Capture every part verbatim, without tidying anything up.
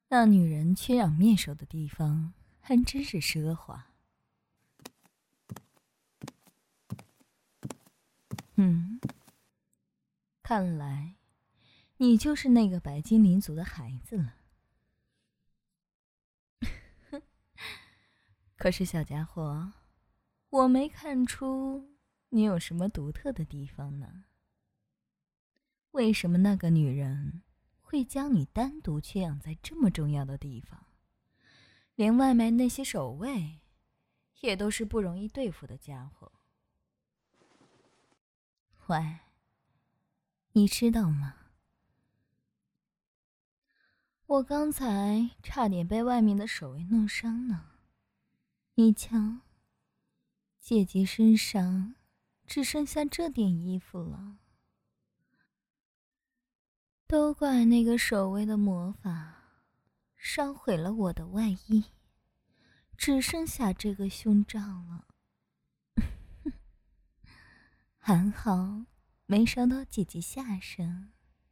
那女人缺氧面首的地方还真是奢华。嗯，看来你就是那个白精灵族的孩子了。可是小家伙，我没看出你有什么独特的地方呢？为什么那个女人会将你单独缺养在这么重要的地方？连外面那些守卫也都是不容易对付的家伙。喂，你知道吗？我刚才差点被外面的守卫弄伤呢。你瞧，姐姐身上只剩下这点衣服了。都怪那个守卫的魔法，烧毁了我的外衣，只剩下这个胸罩了。还好没烧到姐姐下身。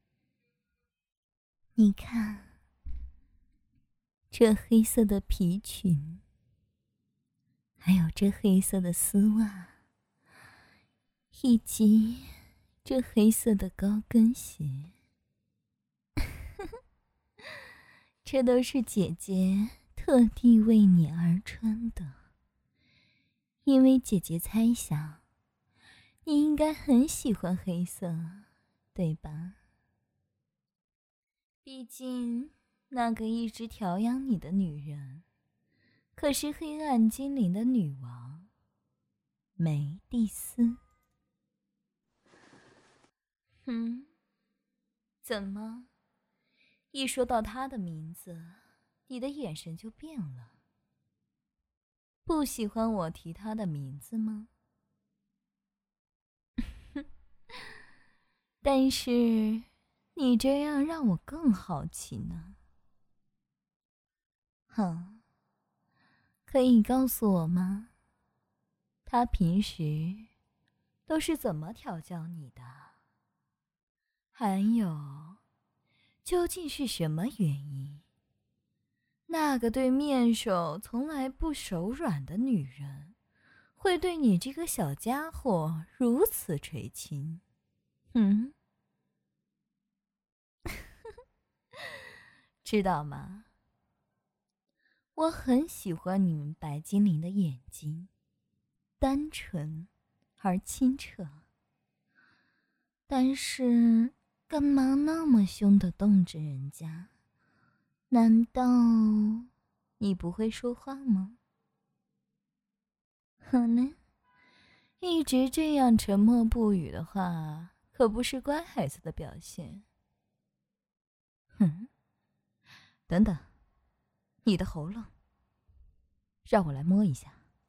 你看，这黑色的皮裙，还有这黑色的丝袜，以及这黑色的高跟鞋，这都是姐姐特地为你而穿的。因为姐姐猜想，你应该很喜欢黑色，对吧？毕竟，那个一直调养你的女人，可是黑暗精灵的女王梅蒂斯。嗯，怎么？一说到她的名字，你的眼神就变了。不喜欢我提她的名字吗？但是，你这样让我更好奇呢。哼，可以告诉我吗？她平时都是怎么调教你的？还有，究竟是什么原因？那个对面手从来不手软的女人，会对你这个小家伙如此垂青？嗯，知道吗？我很喜欢你们白精灵的眼睛，单纯而清澈。但是，干嘛那么凶地瞪着人家？难道你不会说话吗？可能一直这样沉默不语的话，可不是乖孩子的表现。哼，等等，你的喉咙，让我来摸一下。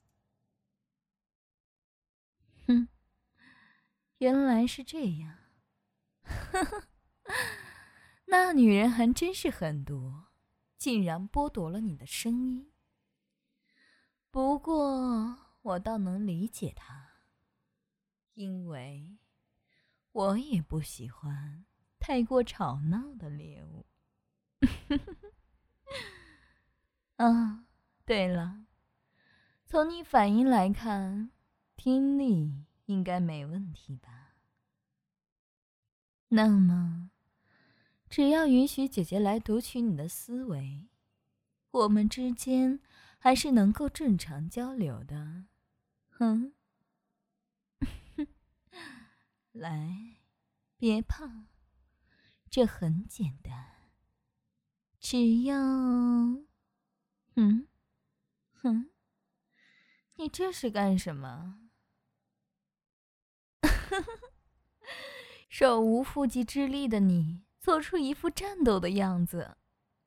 哼，原来是这样。呵呵，那女人还真是狠毒，竟然剥夺了你的声音。不过我倒能理解她，因为我也不喜欢太过吵闹的猎物。啊，对了，从你反应来看，听力应该没问题吧？那么，只要允许姐姐来读取你的思维，我们之间还是能够正常交流的。哼，来，别怕，这很简单，只要……嗯，哼，你这是干什么？手无缚鸡之力的你，做出一副战斗的样子。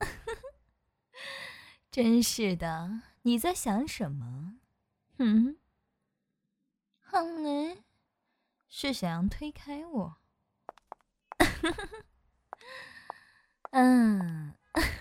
真是的，你在想什么？嗯，哼呢？是想要推开我？嗯，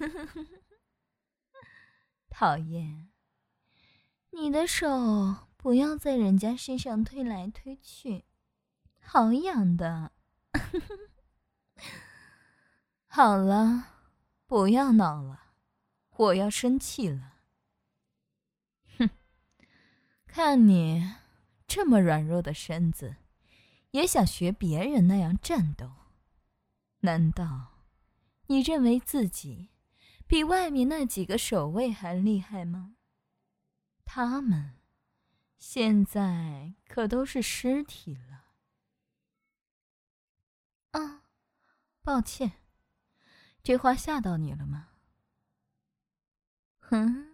讨厌！你的手不要在人家身上推来推去，好痒的。好了，不要闹了， 我要生气了。哼，看你这么软弱的身子，也想学别人那样战斗？难道你认为自己比外面那几个守卫还厉害吗？他们现在可都是尸体了。啊，抱歉，这话吓到你了吗？哼，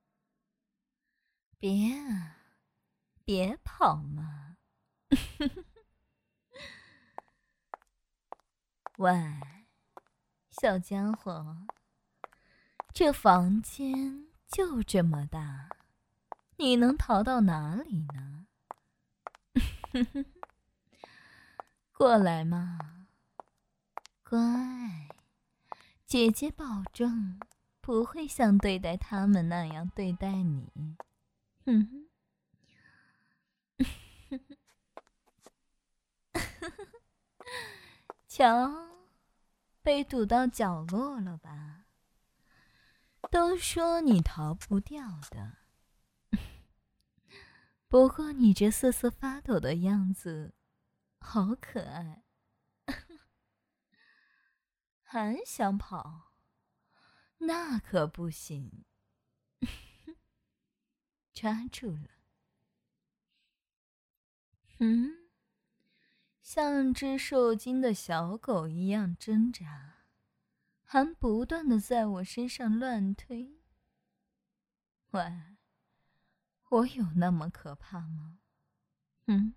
别啊，别跑嘛！喂，小家伙，这房间就这么大，你能逃到哪里呢？过来嘛，乖，姐姐保证不会像对待他们那样对待你。哼，瞧，被堵到角落了吧？都说你逃不掉的，不过你这瑟瑟发抖的样子好可爱。还想跑？那可不行。抓住了。嗯，像只受惊的小狗一样挣扎，还不断地在我身上乱推。喂，我有那么可怕吗？嗯？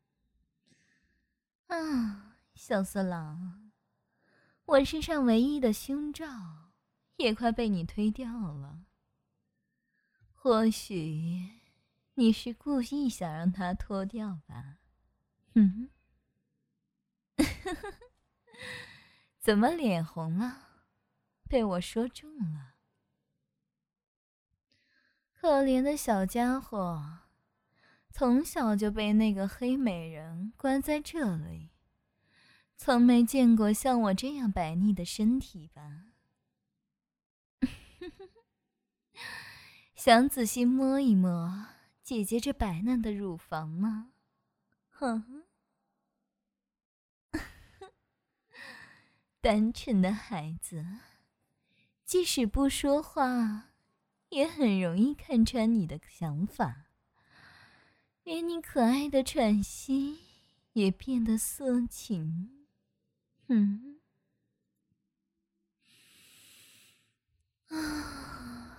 啊，小色狼，我身上唯一的胸罩也快被你推掉了。或许你是故意想让它脱掉吧？嗯？怎么脸红了？被我说中了。可怜的小家伙，从小就被那个黑美人关在这里，从没见过像我这样白腻的身体吧？想仔细摸一摸姐姐这白嫩的乳房吗？哼，单纯的孩子，即使不说话，也很容易看穿你的想法，连你可爱的喘息也变得色情。嗯，啊，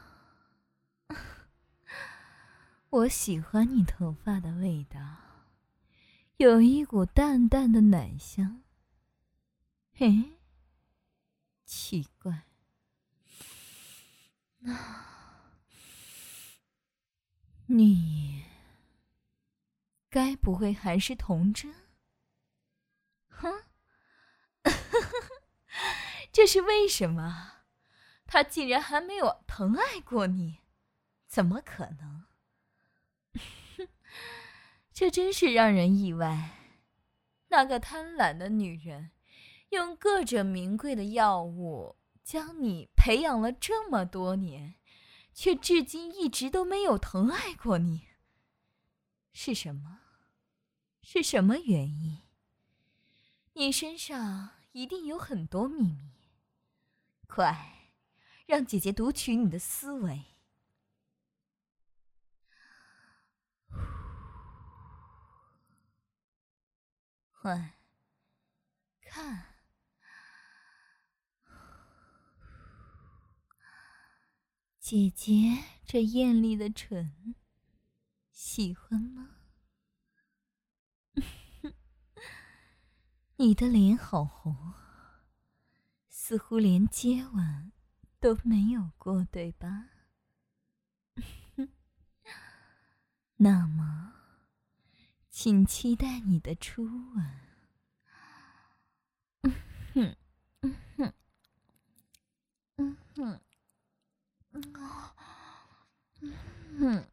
我喜欢你头发的味道，有一股淡淡的奶香。嘿，奇怪，你该不会还是童真？哼，这是为什么？他竟然还没有疼爱过你，怎么可能？这真是让人意外。那个贪婪的女人，用各种名贵的药物将你培养了这么多年，却至今一直都没有疼爱过你。是什么？是什么原因？你身上一定有很多秘密。快，让姐姐读取你的思维。快看，姐姐这艳丽的唇，喜欢吗？你的脸好红，似乎连接吻都没有过，对吧？那么，请期待你的初吻。嗯哼，嗯哼，嗯哼，嗯哼。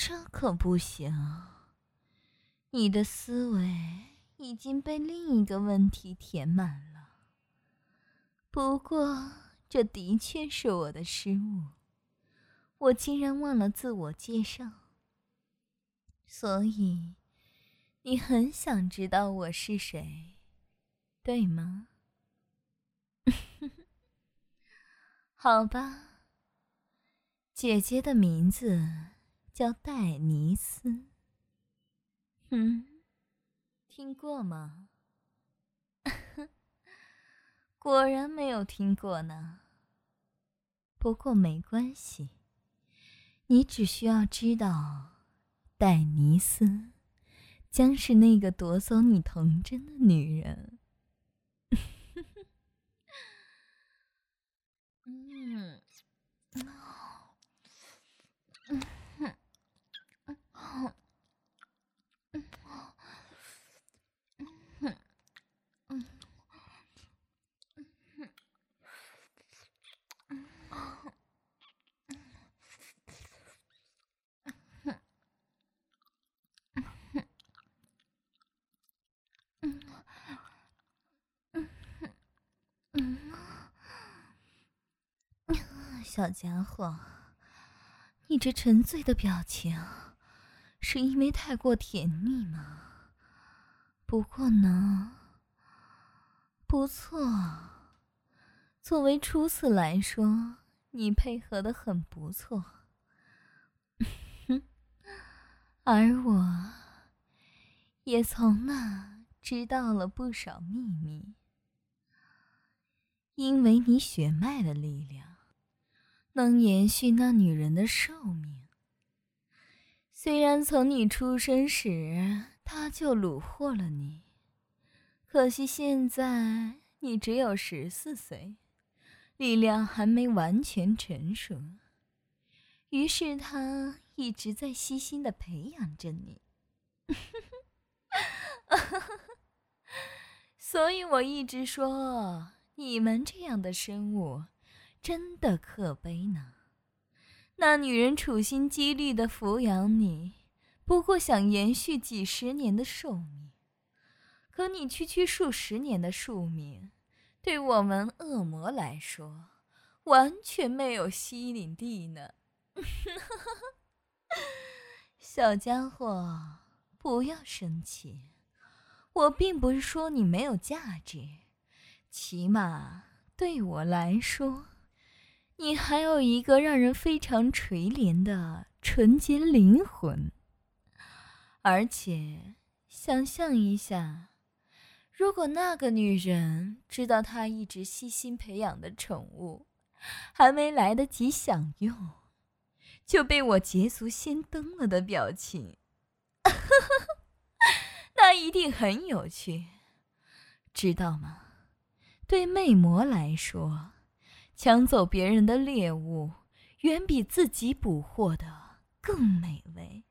这可不行，你的思维已经被另一个问题填满了。不过这的确是我的失误，我竟然忘了自我介绍。所以你很想知道我是谁，对吗？好吧，姐姐的名字叫戴尼斯。嗯，听过吗？果然没有听过呢。不过没关系，你只需要知道，戴尼斯将是那个夺走你童真的女人。嗯，小家伙，你这沉醉的表情，是因为太过甜蜜吗？不过呢，不错，作为初次来说，你配合得很不错。而我也从那知道了不少秘密，因为你血脉的力量能延续那女人的寿命。虽然从你出生时她就虏获了你，可惜现在你只有十四岁，力量还没完全成熟，于是她一直在悉心地培养着你。所以我一直说，你们这样的生物真的可悲呢。那女人处心积虑地抚养你，不过想延续几十年的寿命，可你区区数十年的寿命，对我们恶魔来说，完全没有吸引力呢。小家伙，不要生气。我并不是说你没有价值，起码对我来说，你还有一个让人非常垂怜的纯洁灵魂。而且，想象一下，如果那个女人知道她一直悉心培养的宠物，还没来得及享用，就被我捷足先登了的表情，那一定很有趣，知道吗？对魅魔来说，抢走别人的猎物，远比自己捕获的更美味。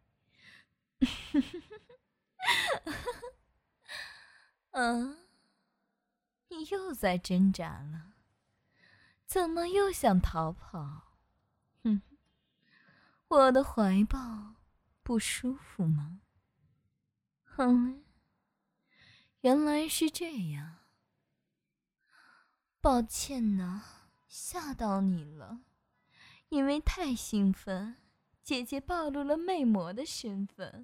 嗯，你又在挣扎了，怎么又想逃跑？哼，我的怀抱不舒服吗？哼，原来是这样。抱歉呢，吓到你了。因为太兴奋，姐姐暴露了魅魔的身份。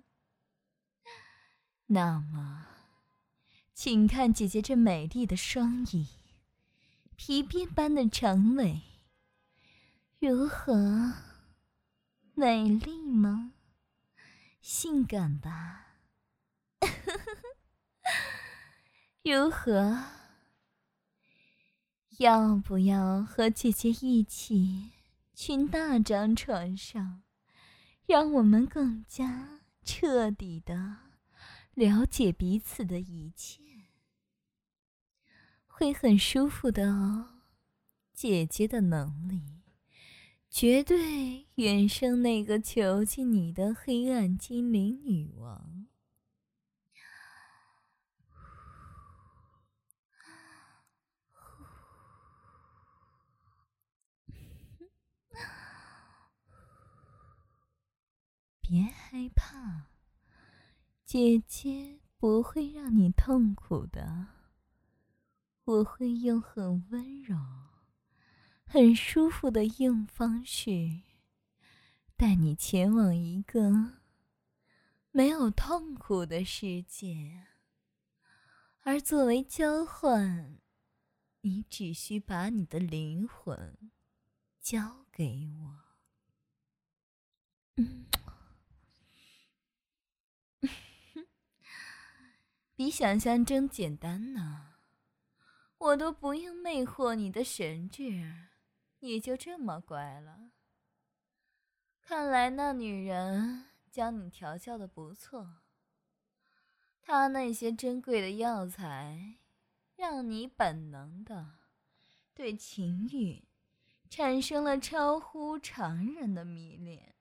那么，请看姐姐这美丽的双翼，皮鞭般的长尾，如何？美丽吗？性感吧？如何？要不要和姐姐一起去那张床上，让我们更加彻底的了解彼此的一切？会很舒服的哦，姐姐的能力绝对远胜那个囚禁你的黑暗精灵女王。 别害怕，姐姐不会让你痛苦的。我会用很温柔、很舒服的硬方式，带你前往一个没有痛苦的世界。而作为交换，你只需把你的灵魂交给我。嗯，比想象中简单呢。我都不用魅惑你的神智，你就这么乖了。看来那女人将你调教得不错，她那些珍贵的药材，让你本能的对情欲产生了超乎常人的迷恋。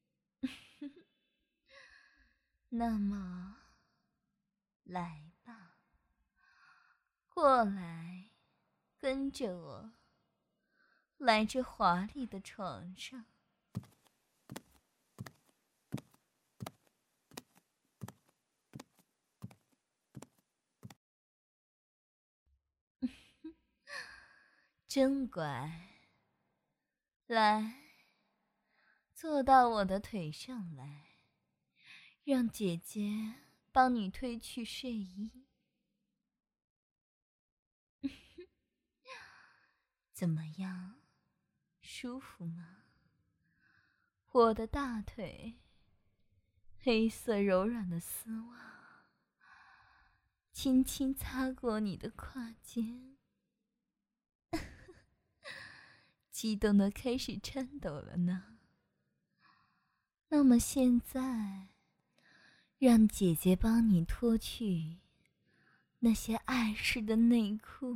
那么，来吧，过来，跟着我，来这华丽的床上。真乖，来，坐到我的腿上来，让姐姐帮你褪去睡衣。怎么样，舒服吗？我的大腿，黑色柔软的丝袜，轻轻擦过你的胯间，激动的开始颤抖了呢。那么现在，让姐姐帮你脱去那些碍事的内裤。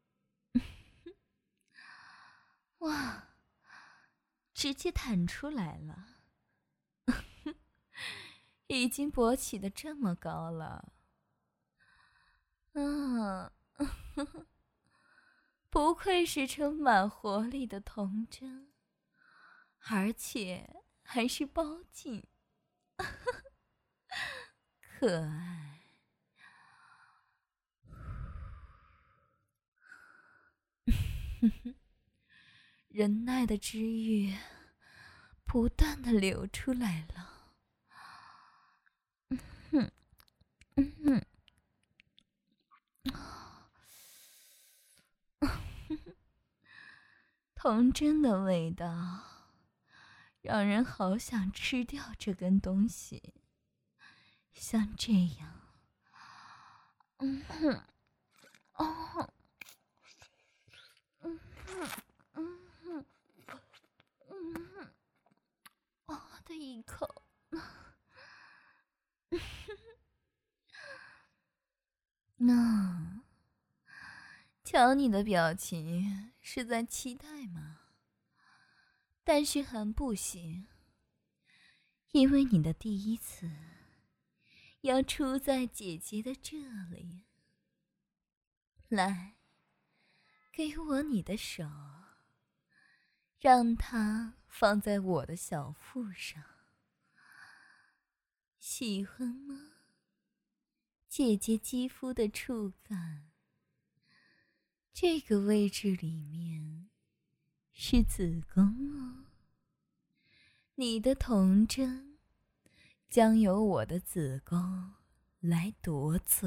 哇，直接弹出来了，已经勃起的这么高了。啊，不愧是充满活力的童真，而且还是包茎，可爱。忍耐的汁液不断的流出来了。嗯嗯童真的味道，让人好想吃掉这根东西。像这样，嗯哼，哦，嗯哼，嗯哼，嗯哼，哦的一口。那，瞧你的表情，是在期待吗？但是很不行，因为你的第一次要出在姐姐的这里。来，给我你的手，让它放在我的小腹上。喜欢吗？姐姐肌肤的触感，这个位置里面是子宫哦。你的童真将由我的子宫来夺走。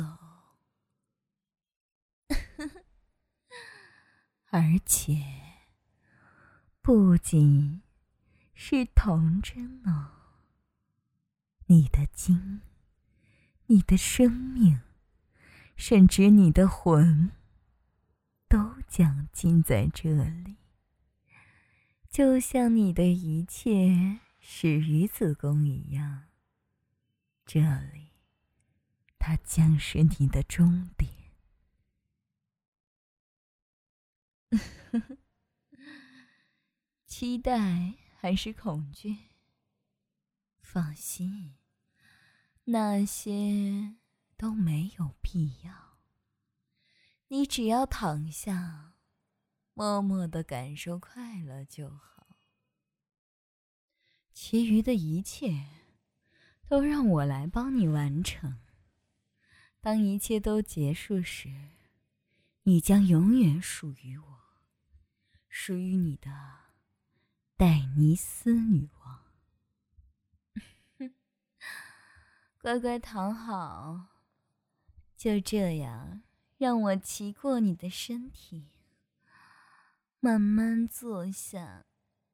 而且不仅是童真哦，你的精，你的生命，甚至你的魂，都将进在这里。就像你的一切始于子宫一样，这里，它将是你的终点。期待还是恐惧？放心，那些都没有必要。你只要躺下，默默地感受快乐就好。其余的一切都让我来帮你完成。当一切都结束时，你将永远属于我，属于你的戴尼斯女王。乖乖躺好，就这样让我骑过你的身体，慢慢坐下。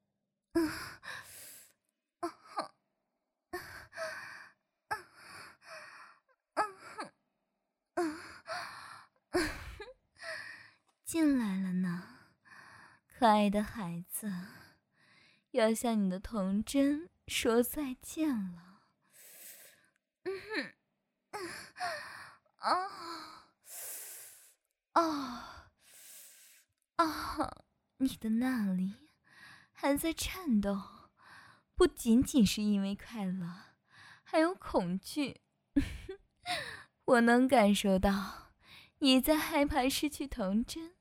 进来了呢，可爱的孩子，要向你的童真说再见了。嗯哼，啊啊啊！你的那里还在颤抖，不仅仅是因为快乐，还有恐惧。我能感受到你在害怕失去童真。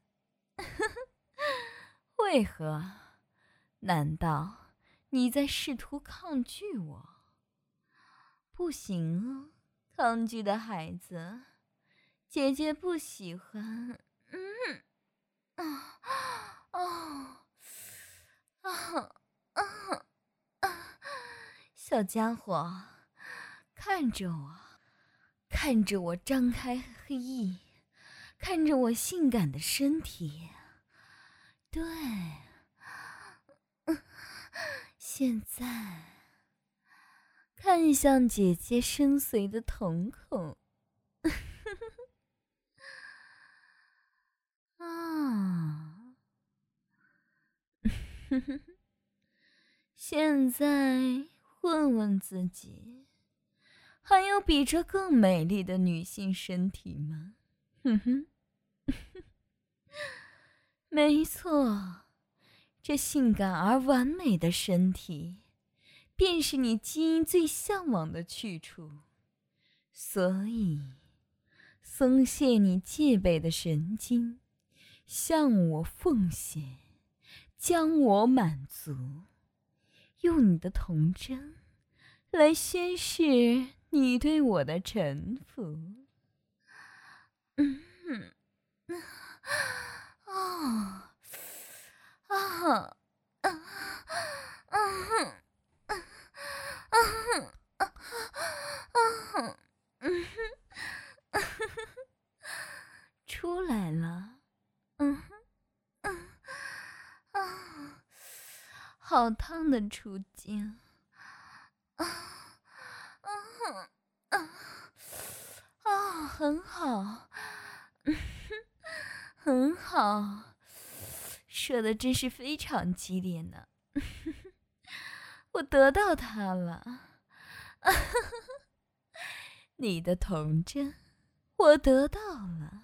为何？难道你在试图抗拒我？不行啊，抗拒的孩子，姐姐不喜欢。嗯，啊啊啊啊啊！小家伙，看着我，看着我张开黑翼，看着我性感的身体。对，现在看向姐姐深邃的瞳孔。啊，现在问问自己，还有比这更美丽的女性身体吗？哼哼，没错，这性感而完美的身体，便是你基因最向往的去处。所以，松懈你戒备的神经，向我奉献，将我满足，用你的童真来宣示你对我的臣服。嗯，啊啊啊啊啊啊！出来了。嗯嗯啊，好烫的处境。啊啊啊啊，很好，很好，说的真是非常激烈呢。我得到它了。你的童真，我得到了。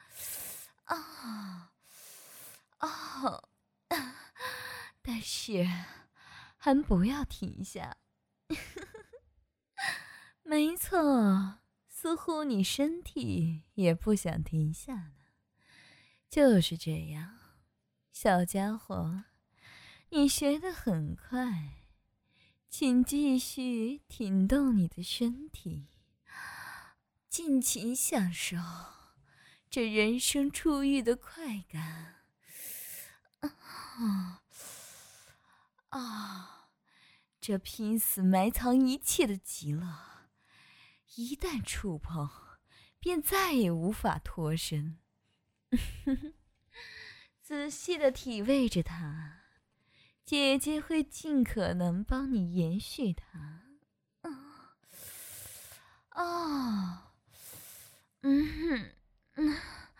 啊啊！但是，还不要停下。没错，似乎你身体也不想停下呢。就是这样，小家伙，你学得很快，请继续挺动你的身体，尽情享受这人生初遇的快感。啊啊！这拼死埋藏一切的极乐，一旦触碰，便再也无法脱身。仔细的体味着它，姐姐会尽可能帮你延续它。啊啊，嗯嗯，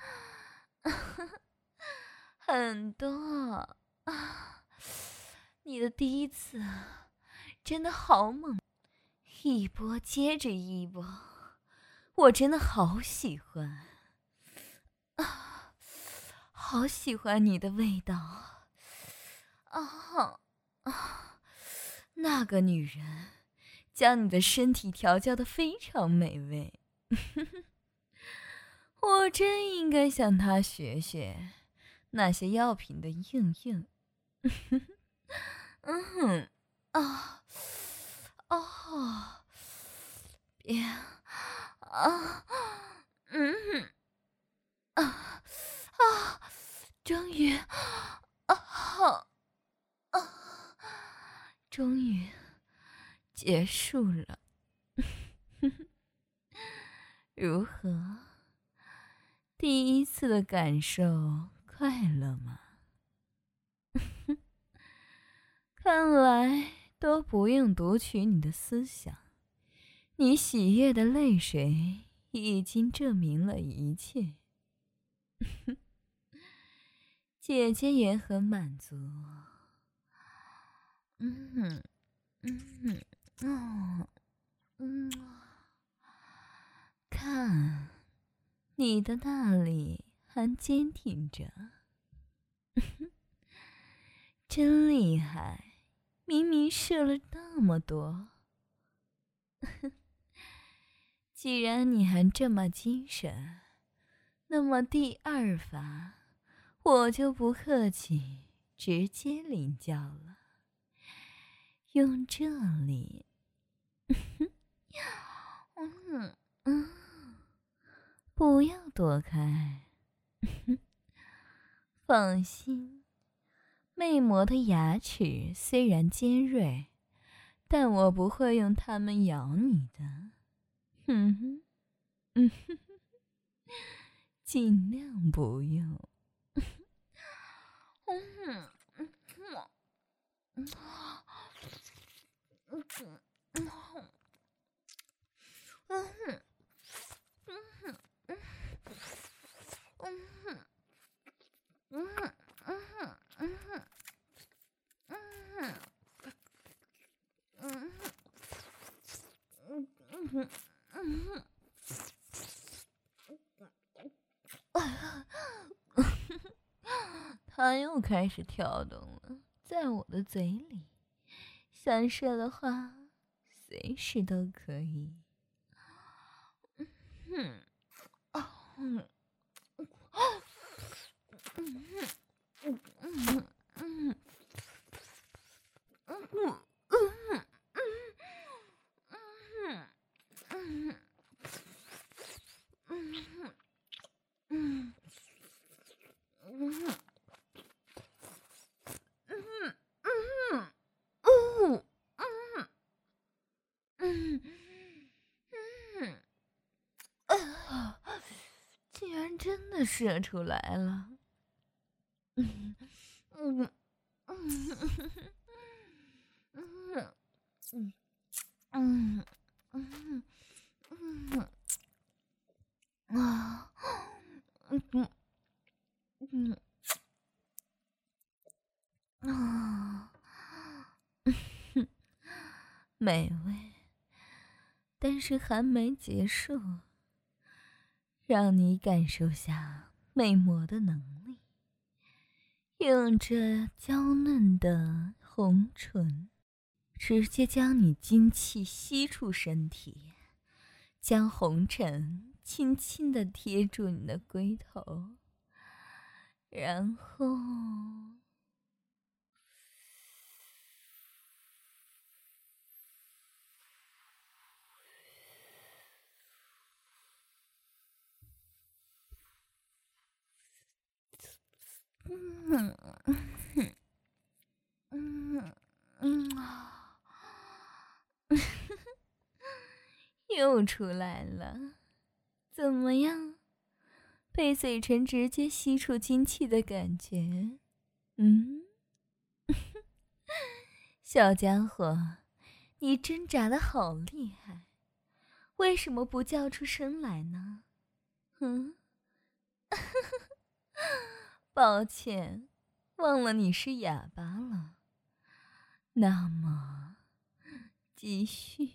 很多啊！你的第一次真的好猛，一波接着一波，我真的好喜欢啊，好喜欢你的味道啊啊！那个女人将你的身体调教得非常美味，我真应该向她学学那些药品的应用。嗯哼，啊，哦， 别啊，嗯啊啊，终于啊啊，终于结束了。如何？第一次的感受快乐吗？看来都不用读取你的思想，你喜悦的泪水已经证明了一切。姐姐也很满足。嗯嗯嗯嗯，看，你的那里还坚挺着。真厉害，明明射了那么多。既然你还这么精神，那么第二发我就不客气，直接领教了。用这里，嗯嗯，不要躲开。放心，魅魔的牙齿虽然尖锐，但我不会用它们咬你的。嗯哼，嗯哼，尽量不用。嗯嗯嗯嗯嗯嗯他又开始跳动了，在我的嘴里，想射的话，随时都可以。嗯，嗯，嗯，嗯，嗯。竟然真的射出来了。嗯嗯嗯嗯嗯嗯嗯啊嗯嗯啊，美味，但是还没结束，让你感受下魅魔的能力。用着娇嫩的红唇，直接将你精气吸出身体，将红尘轻轻地贴住你的龟头，然后嗯嗯嗯啊，又出来了，怎么样？被嘴唇直接吸出精气的感觉，嗯，小家伙，你挣扎的好厉害，为什么不叫出声来呢？嗯，抱歉，忘了你是哑巴了。那么，继续。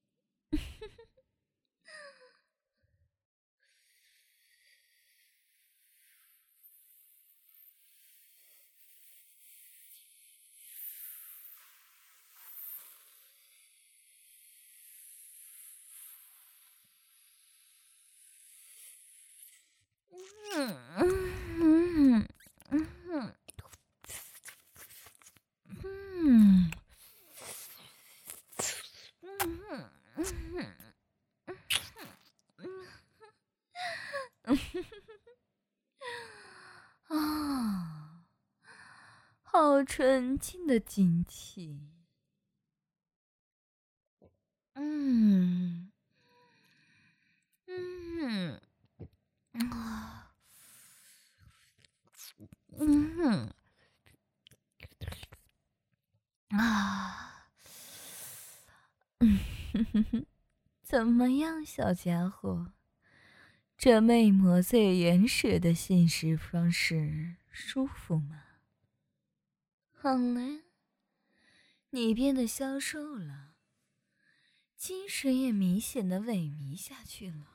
嗯嗯嗯嗯嗯嗯嗯纯净的精气。嗯嗯啊嗯啊嗯哼哼哼，怎么样，小家伙？这魅魔最原始的性事方式舒服吗？好了，你变得消瘦了，精神也明显的萎靡下去了。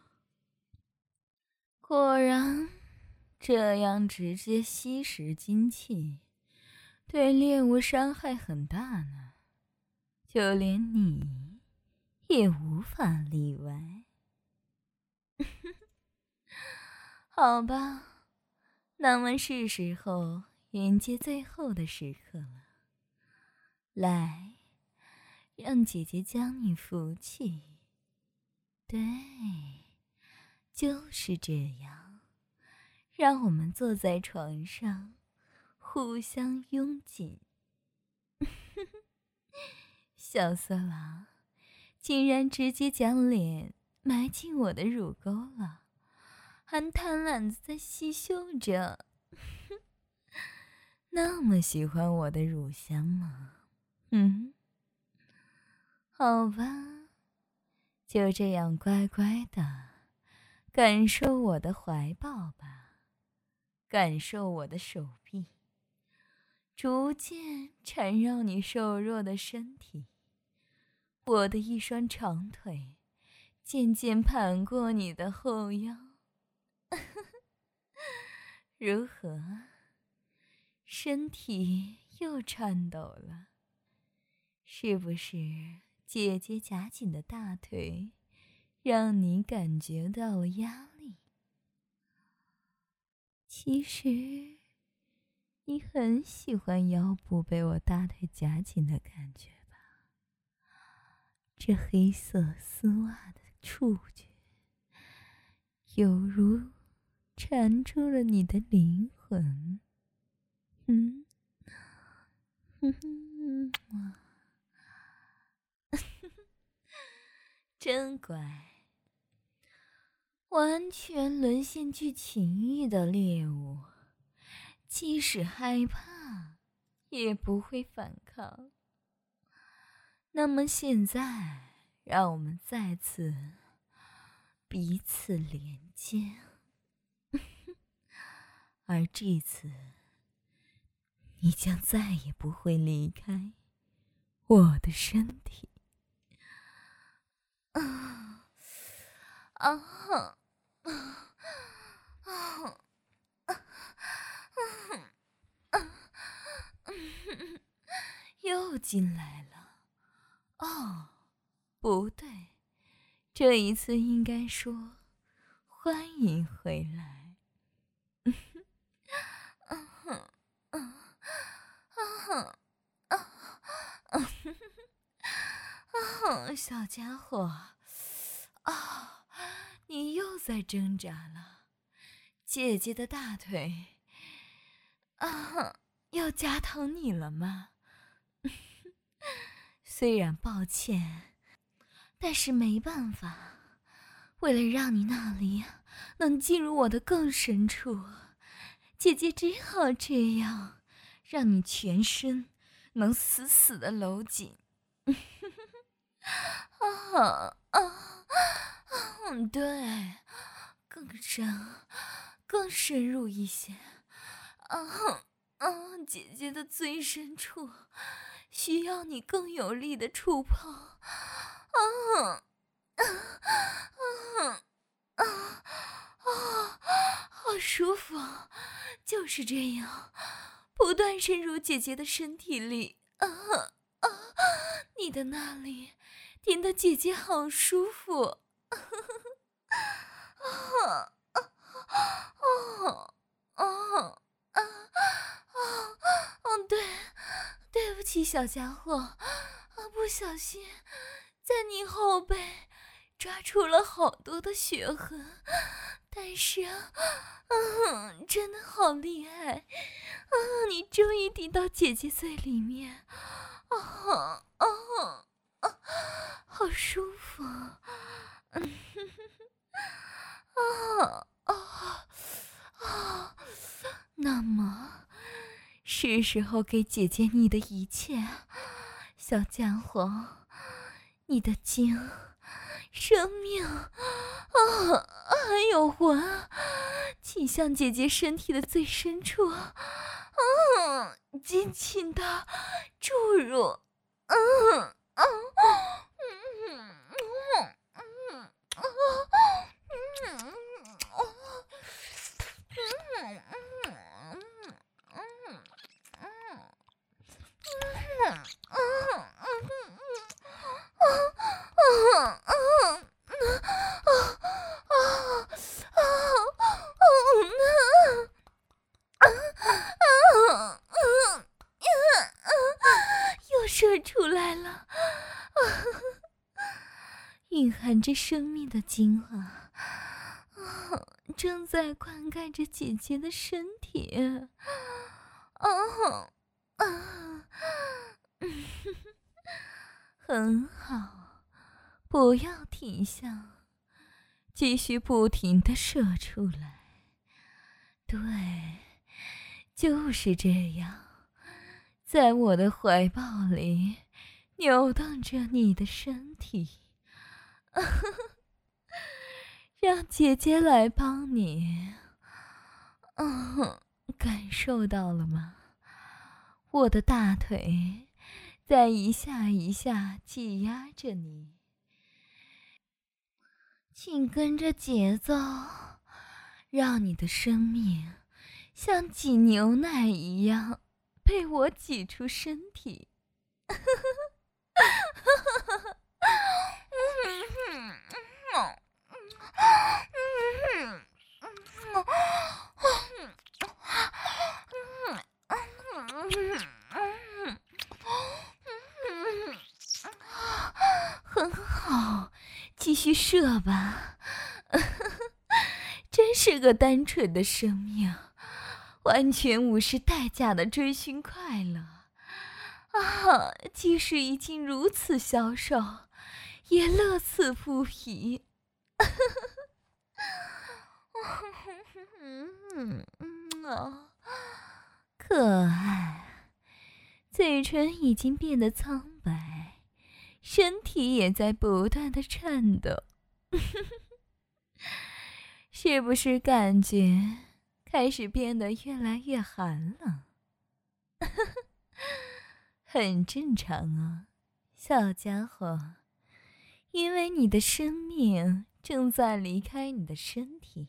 果然，这样直接吸食精气，对猎物伤害很大呢。就连你，也无法例外。好吧，那么是时候迎接最后的时刻了。来，让姐姐将你扶起。对，就是这样。让我们坐在床上，互相拥紧。小色狼，竟然直接将脸埋进我的乳沟了，还贪婪地在细嗅着。那么喜欢我的乳香吗？嗯，好吧，就这样乖乖的感受我的怀抱吧，感受我的手臂逐渐缠绕你瘦弱的身体，我的一双长腿渐渐盘过你的后腰。如何？身体又颤抖了，是不是姐姐夹紧的大腿让你感觉到了压力？其实你很喜欢腰部被我大腿夹紧的感觉吧？这黑色丝袜的触觉犹如缠住了你的灵魂。嗯哼哼，真乖，完全沦陷具情欲的猎物，即使害怕也不会反抗。那么现在，让我们再次彼此连接，而这次你将再也不会离开我的身体。啊啊啊啊啊！又进来了。哦，不对，这一次应该说欢迎回来。小家伙，啊，你又在挣扎了。姐姐的大腿啊，要夹疼你了吗？虽然抱歉，但是没办法，为了让你那里能进入我的更深处，姐姐只好这样，让你全身能死死的搂紧。啊啊啊！对，更深，更深入一些。啊啊！姐姐的最深处需要你更有力的触碰。啊啊啊啊啊！好舒服，就是这样，不断深入姐姐的身体里。啊啊！你的那里点的姐姐好舒服。啊啊啊啊啊啊！哦，对，对不起，小家伙，啊，不小心在你后背抓出了好多的血痕， 但是啊，啊，真的好厉害啊！你终于滴到姐姐嘴里面，啊啊啊，好舒服，嗯，啊啊啊！那么，是时候给姐姐你的一切，小家伙，你的精、生命啊，还有魂，请向姐姐身体的最深处，嗯，尽情的注入，嗯嗯嗯嗯嗯嗯。又射出来了，蕴含着生命的精华，正在灌溉着姐姐的身体。啊啊，很好，不要停下，继续不停地射出来。对，就是这样，在我的怀抱里扭动着你的身体，让姐姐来帮你。嗯，感受到了吗？我的大腿在一下一下挤压着你，请跟着节奏，让你的生命像挤牛奶一样被我挤出身体。很好，继续射吧。真是个单纯的生命，完全无视代价的追寻快乐啊！即使已经如此消瘦，也乐此不疲。可爱，嘴唇已经变得苍白，身体也在不断的颤抖。是不是感觉开始变得越来越寒冷？很正常啊，小家伙，因为你的生命正在离开你的身体。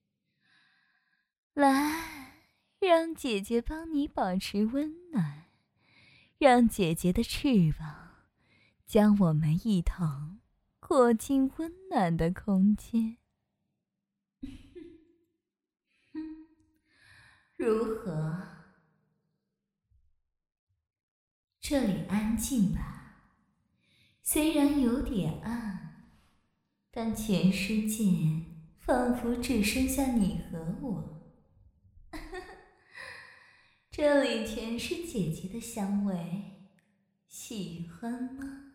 来，让姐姐帮你保持温暖，让姐姐的翅膀将我们一同裹进温暖的空间。如何？这里安静吧，虽然有点暗，但全世界仿佛只剩下你和我。这里全是姐姐的香味，喜欢吗？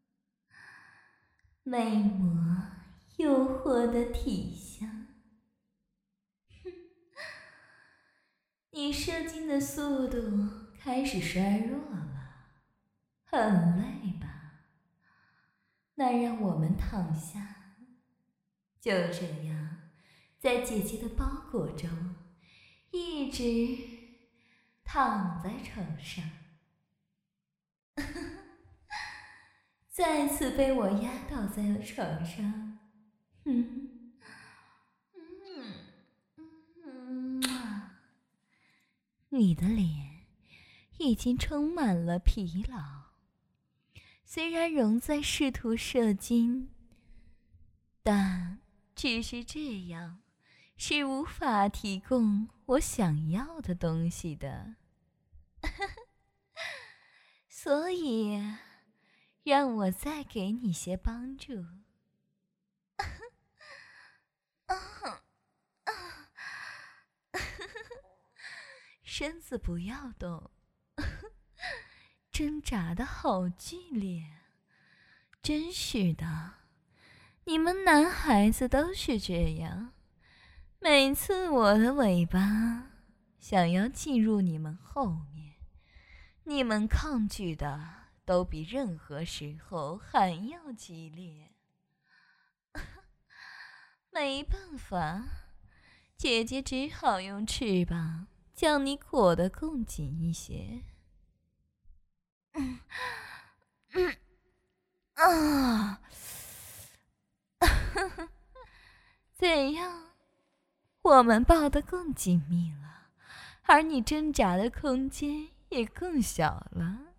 美魔诱惑的体香。你射精的速度开始衰弱了，很累吧？那让我们躺下，就这样，在姐姐的包裹中，一直躺在床上，再次被我压倒在了床上。嗯嗯嗯嗯，你的脸已经充满了疲劳，虽然仍在试图射精，但只是这样是无法提供我想要的东西的。所以让我再给你些帮助。 身子不要动，挣扎的好剧烈。真是的，你们男孩子都是这样，每次我的尾巴想要进入你们后面，你们抗拒的都比任何时候还要激烈。没办法，姐姐只好用翅膀将你裹得更紧一些。嗯嗯啊，怎样？我们抱得更紧密了，而你挣扎的空间也更小了。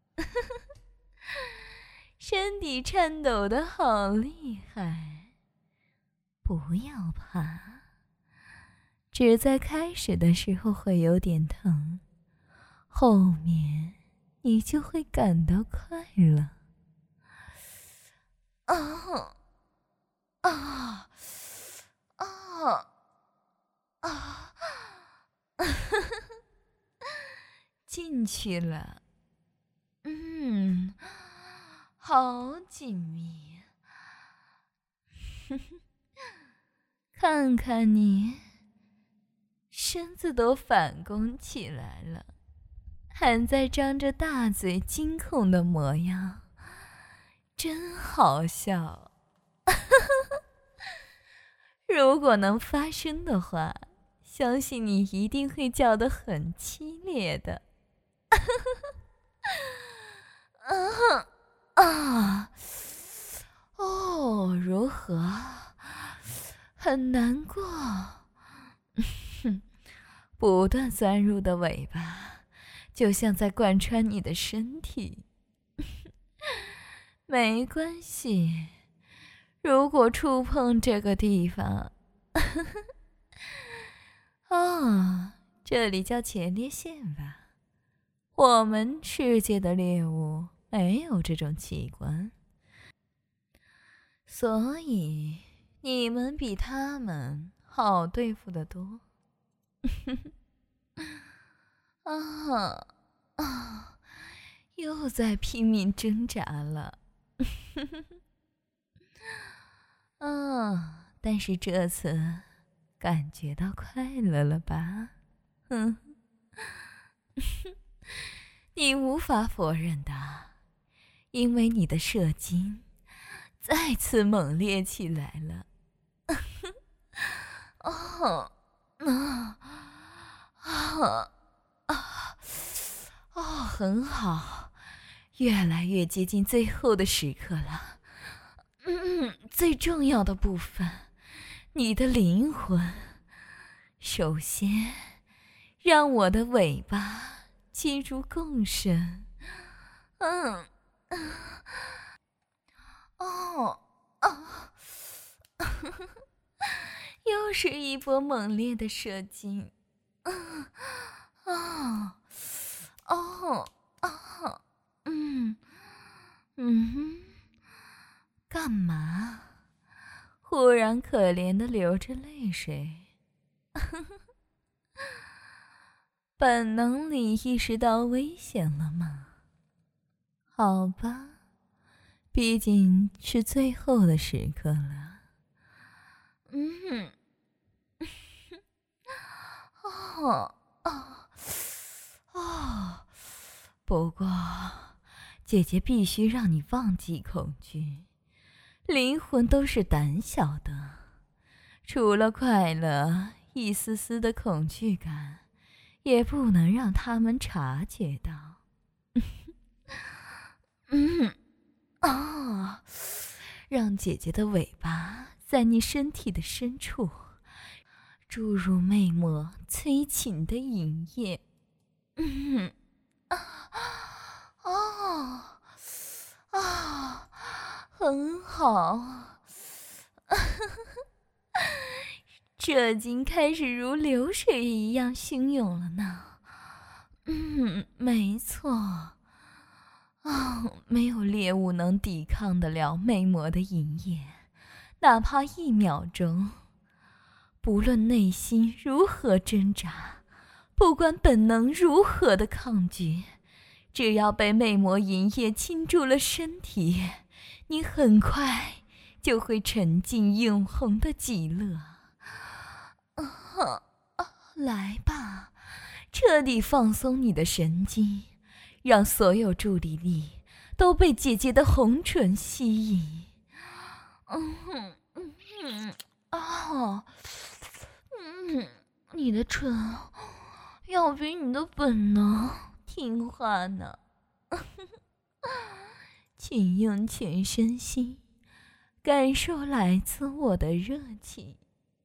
身体颤抖得好厉害，不要怕，只在开始的时候会有点疼，后面你就会感到快乐。啊啊啊啊！进去了，嗯，好紧密。看看你，身子都反弓起来了，还在张着大嘴惊恐的模样，真好笑。如果能发生的话，相信你一定会叫得很凄烈的。啊啊！哦，如何？很难过。不断钻入的尾巴，就像在贯穿你的身体。没关系，如果触碰这个地方，哦，这里叫前列腺吧。我们世界的猎物没有这种器官，所以你们比他们好对付得多。啊啊！又在拼命挣扎了。啊！但是这次感觉到快乐了吧？嗯，你无法否认的，因为你的射精再次猛烈起来了。哦，啊啊啊！哦，很好，越来越接近最后的时刻了。嗯，最重要的部分，你的灵魂。首先，让我的尾巴进入更深。嗯，哦，啊，又是一波猛烈的射精。啊啊哦啊嗯嗯哼，干嘛？忽然可怜的流着泪水。本能里意识到危险了吗？好吧，毕竟是最后的时刻了。嗯，哦哦哦，不过姐姐必须让你忘记恐惧，灵魂都是胆小的，除了快乐，一丝丝的恐惧感也不能让他们察觉到。嗯，啊，让姐姐的尾巴在你身体的深处注入魅魔催情的饮液。嗯，啊，哦，啊，很好。这精开始如流水一样汹涌了呢。嗯，没错。哦，没有猎物能抵抗得了魅魔的饮液，哪怕一秒钟。不论内心如何挣扎， 不管本能如何的抗拒，只要被魅魔银液侵住了身体，你很快就会沉浸永恒的极乐。啊啊，来吧，彻底放松你的神经，让所有注意力都被姐姐的红唇吸引。嗯哼嗯哼啊，嗯，你的唇要比你的本能听话呢。请用全身心感受来自我的热情。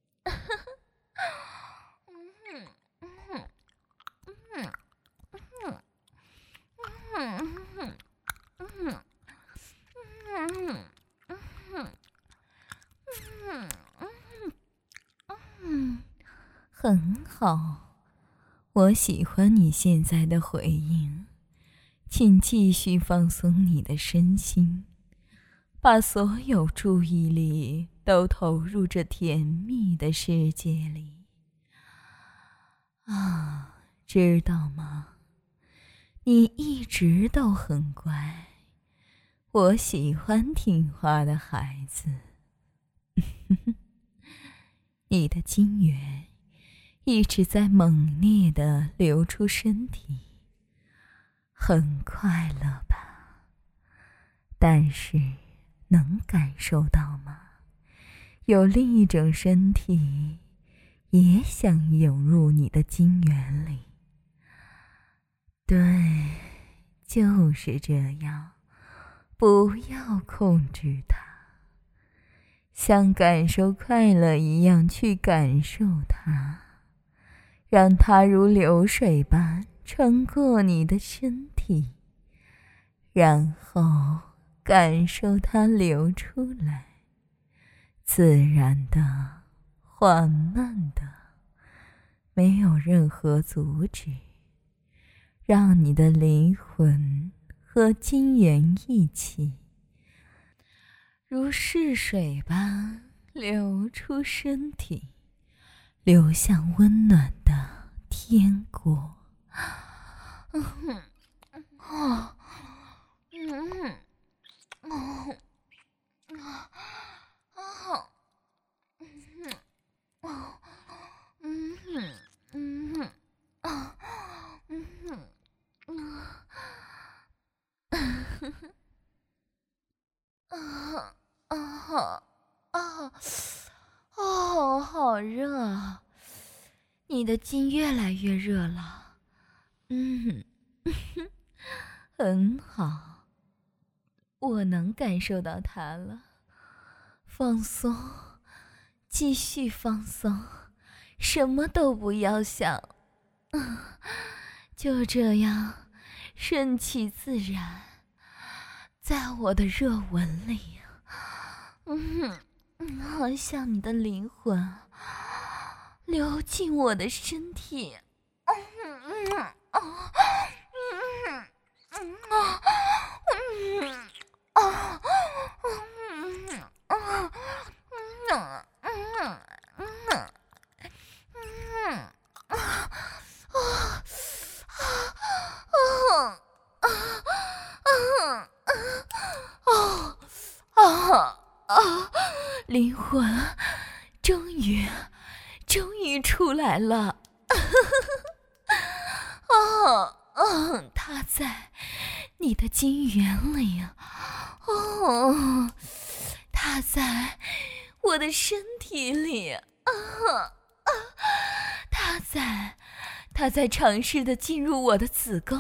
很好，我喜欢你现在的回应，请继续放松你的身心，把所有注意力都投入这甜蜜的世界里。啊，知道吗？你一直都很乖，我喜欢听话的孩子。你的精元一直在猛烈地流出身体，很快乐吧？但是能感受到吗？有另一种身体也想涌入你的精元里。对，就是这样，不要控制它，像感受快乐一样去感受它，让它如流水般穿过你的身体，然后感受它流出来，自然的、缓慢的，没有任何阻止，让你的灵魂和精元一起，如逝水般流出身体，流向温暖的天国。嗯哼，哦，嗯哼，哦，啊啊，嗯哼，哦，嗯哼，嗯哼，啊，嗯哼，啊啊啊啊！哦，好热啊！你的筋越来越热了。嗯，很好，我能感受到它了。放松，继续放松，什么都不要想。嗯，就这样，顺其自然，在我的热吻里。嗯，好像你的灵魂流进我的身体。灵魂终于终于出来了。哦哦，它在你的精元里。哦，它在我的身体里。啊啊，它在它在尝试的进入我的子宫。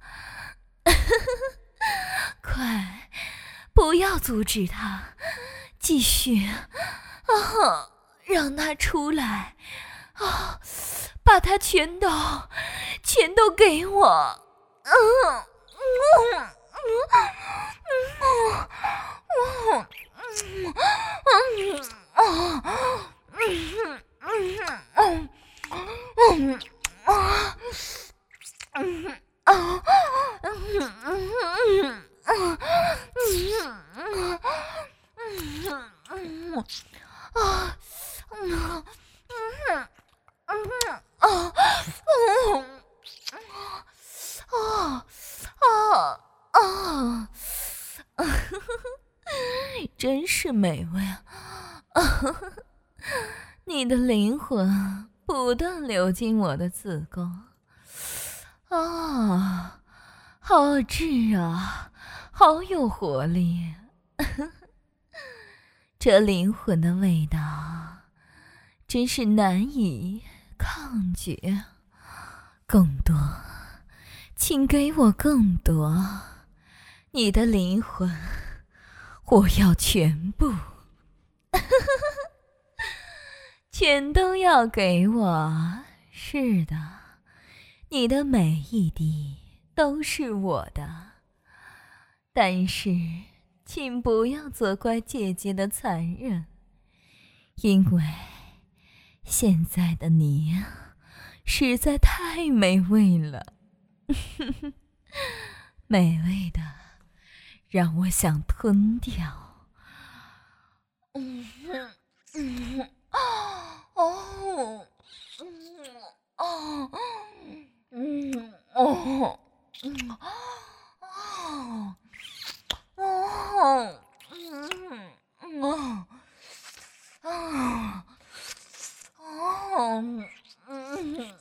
快，不要阻止它，继续啊，让它出来啊，把它全都全都给我。嗯嗯嗯嗯嗯嗯嗯嗯嗯嗯啊嗯啊嗯嗯嗯嗯嗯啊嗯嗯啊啊啊啊啊！真是美味啊！你的灵魂不断流进我的子宫，啊，好炙啊，好有活力！这灵魂的味道真是难以抗拒。更多，请给我更多，你的灵魂，我要全部，全都要给我。是的，你的每一滴都是我的。但是请不要责怪姐姐的残忍，因为现在的你实在太美味了，美味的让我想吞掉。嗯嗯哦嗯哦嗯哦嗯哦哦嗯哦啊哦嗯嗯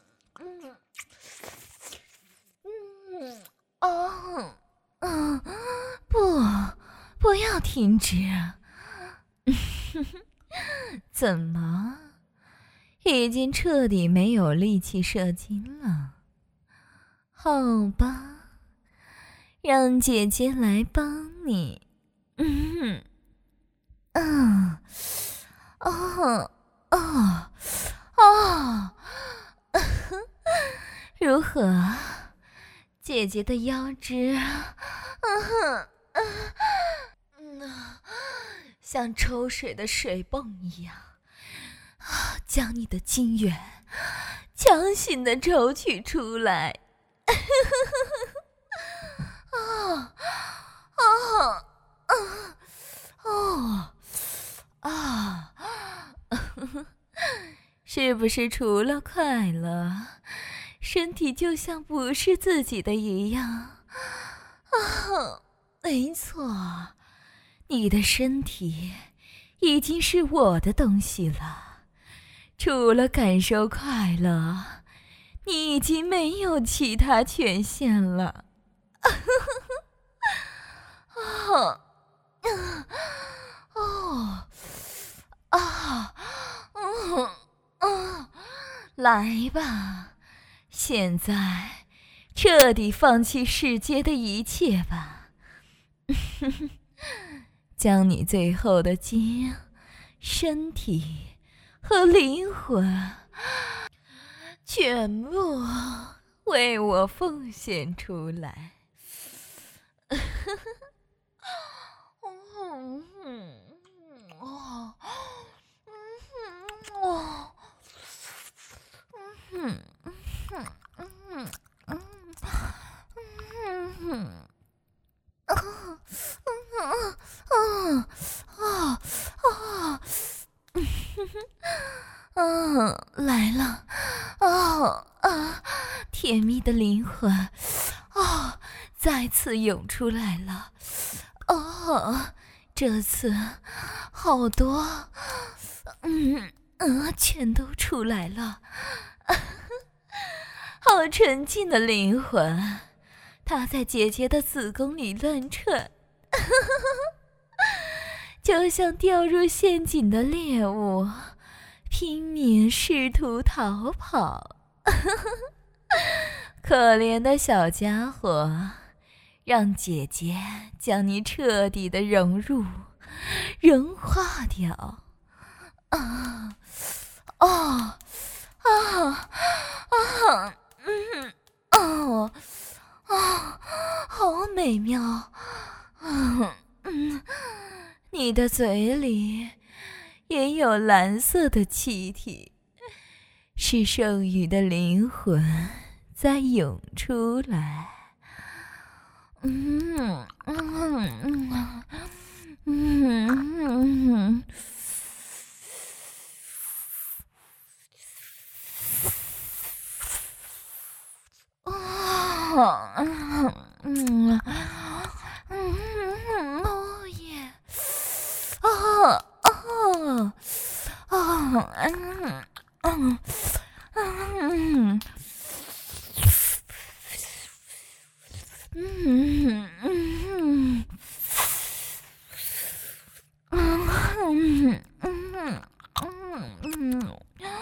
嗯哦嗯不不要停止！怎么已经彻底没有力气射精了？好吧，让姐姐来帮你。嗯嗯哦哦哦，如何？姐姐的腰肢，嗯嗯，像抽水的水泵一样，将你的精元强行的抽取出来。啊啊啊哦啊！是不是除了快乐，身体就像不是自己的一样？啊，没错，你的身体已经是我的东西了。除了感受快乐，你已经没有其他权限了。啊哦啊嗯嗯，来吧，现在彻底放弃世界的一切吧。将你最后的精、身体和灵魂全部为我奉献出来。嗯，来了，哦啊，甜蜜的灵魂，哦，再次涌出来了，哦，这次好多，嗯嗯，全都出来了，好纯净的灵魂，它在姐姐的子宫里乱窜，就像掉入陷阱的猎物。拼命试图逃跑，可怜的小家伙，让姐姐将你彻底的融入、融化掉。啊，哦，啊，啊，嗯，哦，啊，好美妙，嗯嗯，你的嘴里也有蓝色的气体，是剩余的灵魂在涌出来。嗯嗯嗯嗯嗯嗯嗯嗯，哦耶！啊啊啊！嗯嗯嗯嗯嗯嗯嗯嗯嗯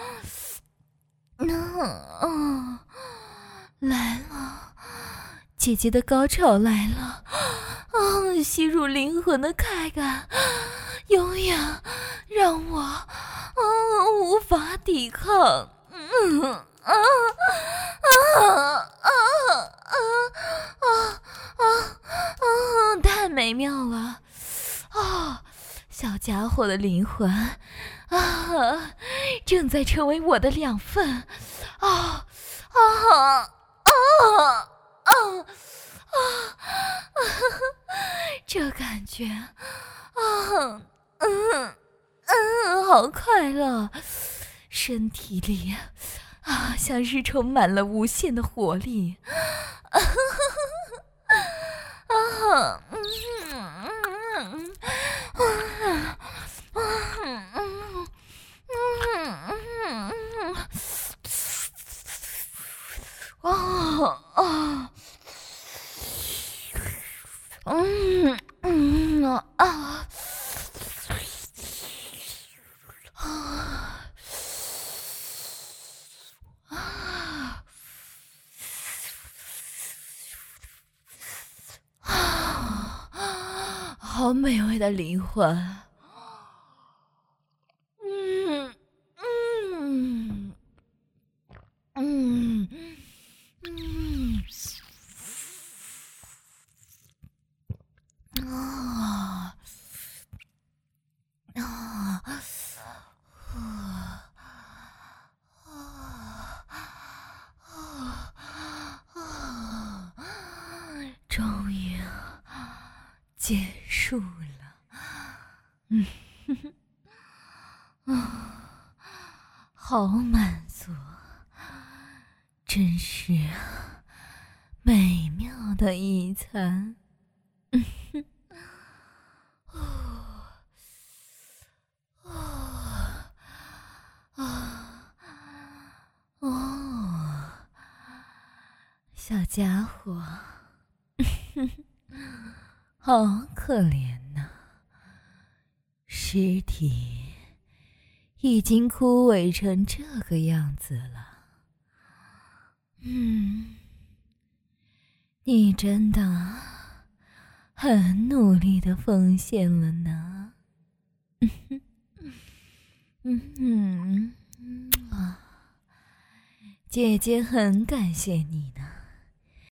嗯，来了，姐姐的高潮来了，啊，吸入灵魂的快感，永远让我，啊，无法抵抗。嗯啊啊啊啊啊啊啊！太美妙了，啊！小家伙的灵魂啊，正在成为我的两份，啊啊啊啊啊！这感觉，啊，嗯嗯，好快乐，身体里啊，像是充满了无限的活力，啊，啊嗯嗯嗯嗯嗯嗯嗯，哦哦，嗯嗯啊啊啊啊！好美味的灵魂。嗯嗯嗯嗯啊啊啊！终于结束了。嗯啊，好满足，真是美妙的一餐。嗯哼，啊啊哦，小家伙，好可怜呐、尸体已经枯萎成这个样子了。嗯，你真的很努力的奉献了呢。嗯嗯嗯啊，姐姐很感谢你呢。